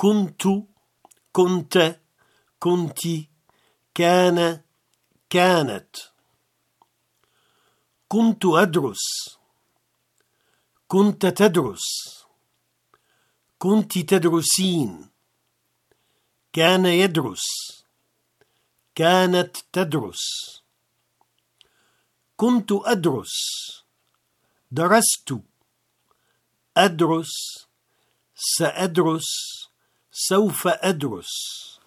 كنت، كنت، كنت، كان، كانت. كنت أدرس، كنت تدرس، كنت تدرسين، كان يدرس، كانت تدرس. كنت أدرس، درست، أدرس، سأدرس، سوف أدرس.